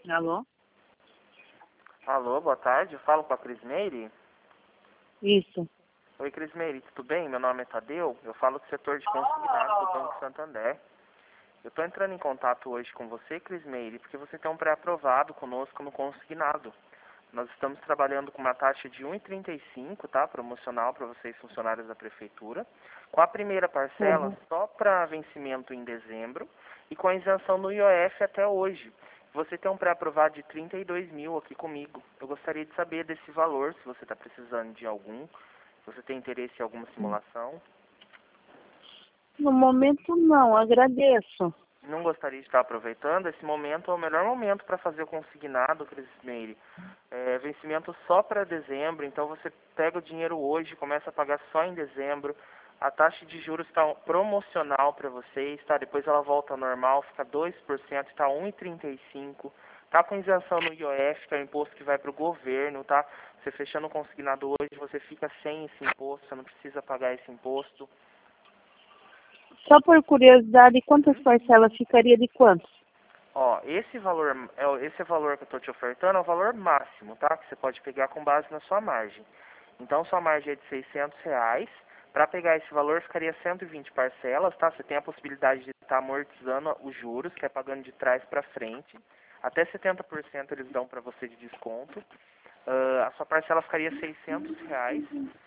Alô? Alô, boa tarde. Eu falo com a Crismeire. Isso. Oi, Crismeire, tudo bem? Meu nome é Tadeu. Eu falo do setor de consignado do Banco Santander. Eu estou entrando em contato hoje com você, Crismeire, porque você tem um pré-aprovado conosco no consignado. Nós estamos trabalhando com uma taxa de 1,35, tá? Promocional para vocês, funcionários da Prefeitura. Com a primeira parcela só para vencimento em dezembro e com a isenção no IOF até hoje. Você tem um pré-aprovado de 32 mil aqui comigo. Eu gostaria de saber desse valor, se você está precisando de algum, se você tem interesse em alguma simulação. No momento não, agradeço. Não gostaria de estar aproveitando. Esse momento é o melhor momento para fazer o consignado, Crismeire. Vencimento só para dezembro, então você pega o dinheiro hoje, começa a pagar só em dezembro. A taxa de juros está promocional para vocês, tá? Depois ela volta ao normal, fica 2%, está 1,35. Tá com isenção no IOF, que é o imposto que vai para o governo, tá? Você fechando o consignado hoje, você fica sem esse imposto, você não precisa pagar esse imposto. Só por curiosidade, quantas parcelas ficaria de quanto? Ó, esse valor que eu estou te ofertando é o valor máximo, tá? Que você pode pegar com base na sua margem. Então, sua margem é de R$ 600. Para pegar esse valor, ficaria 120 parcelas, tá? Você tem a possibilidade de estar amortizando os juros, que é pagando de trás para frente. Até 70% eles dão para você de desconto. A sua parcela ficaria R$ 600.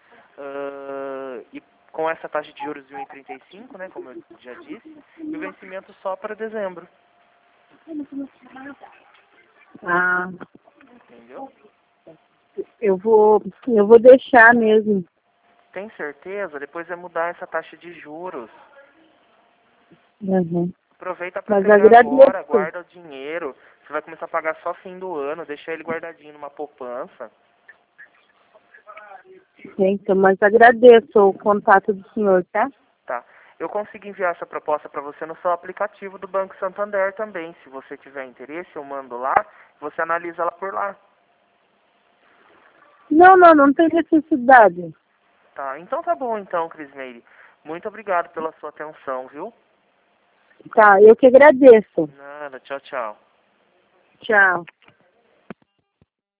E com essa taxa de juros de 1,35, né? Como eu já disse. E o vencimento só para dezembro. Ah, Entendeu? eu vou deixar mesmo. Tem certeza? Depois vai mudar essa taxa de juros. Uhum. Aproveita para Mas pegar agora, agradeço. guarda o dinheiro. Você vai começar a pagar só fim do ano, deixa ele guardadinho numa poupança. Então, mas agradeço o contato do senhor, tá? Tá. Eu consigo enviar essa proposta para você no seu aplicativo do Banco Santander também. Se você tiver interesse, eu mando lá, você analisa ela por lá. Não tem necessidade. Tá. Então tá bom então, Crismeire. Muito obrigado pela sua atenção, viu? Tá, eu que agradeço. Nada, tchau, tchau. Tchau.